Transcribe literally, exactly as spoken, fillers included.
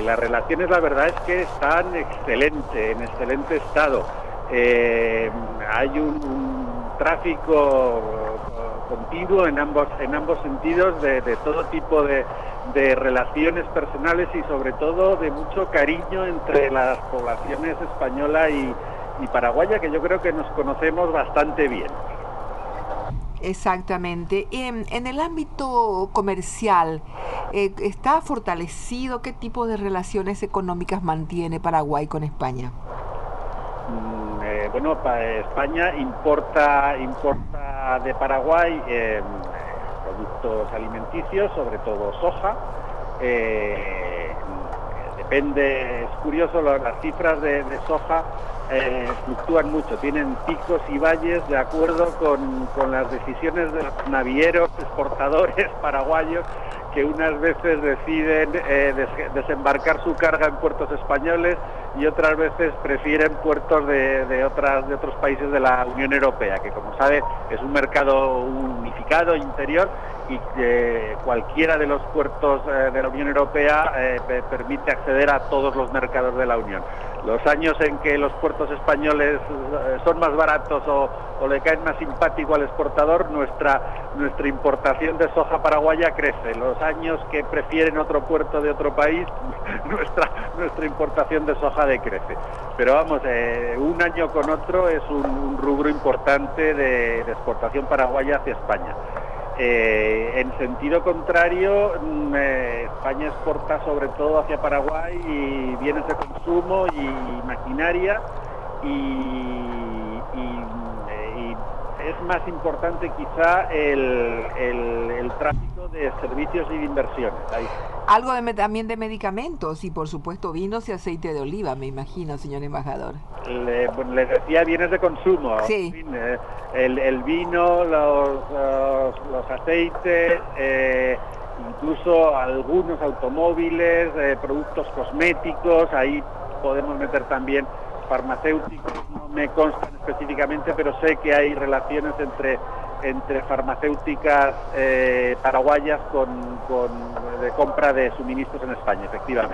las relaciones, la verdad es que están excelente, en excelente estado. Eh, hay un, un tráfico continuo en ambos en ambos sentidos de, de todo tipo de, de relaciones personales y sobre todo de mucho cariño entre las poblaciones española y, y paraguaya, que yo creo que nos conocemos bastante bien. Exactamente. En, en el ámbito comercial, eh, ¿está fortalecido? ¿Qué tipo de relaciones económicas mantiene Paraguay con España? Mm, eh, bueno, pa, España importa, importa de Paraguay eh, productos alimenticios, sobre todo soja. Eh, depende, es curioso, las cifras de, de soja eh, fluctúan mucho, tienen picos y valles de acuerdo con, con las decisiones de los navieros exportadores paraguayos, que unas veces deciden eh, des desembarcar su carga en puertos españoles y otras veces prefieren puertos de, de, otras, de otros países de la Unión Europea, que como sabe es un mercado unificado interior y que cualquiera de los puertos eh, de la Unión Europea eh, permite acceder a todos los mercados de la Unión. Los años en que los puertos españoles eh, son más baratos o, o le caen más simpático al exportador, nuestra, nuestra importación de soja paraguaya crece. Los años que prefieren otro puerto de otro país, nuestra, nuestra importación de soja decrece. Pero vamos, eh, un año con otro es un, un rubro importante de, de exportación paraguaya hacia España. Eh, en sentido contrario, eh, España exporta sobre todo hacia Paraguay y bienes de consumo y maquinaria y, y, y es más importante quizá el, el, el tráfico de servicios y de inversiones. Ahí. Algo de, también de medicamentos y por supuesto vinos y aceite de oliva, me imagino, señor embajador. Le, bueno, les decía bienes de consumo. Sí. En fin, eh, el, el vino, los, los, los aceites, eh, incluso algunos automóviles, eh, productos cosméticos, ahí podemos meter también farmacéuticos, no me constan específicamente, pero sé que hay relaciones entre entre farmacéuticas eh, paraguayas con, con de compra de suministros en España, efectivamente.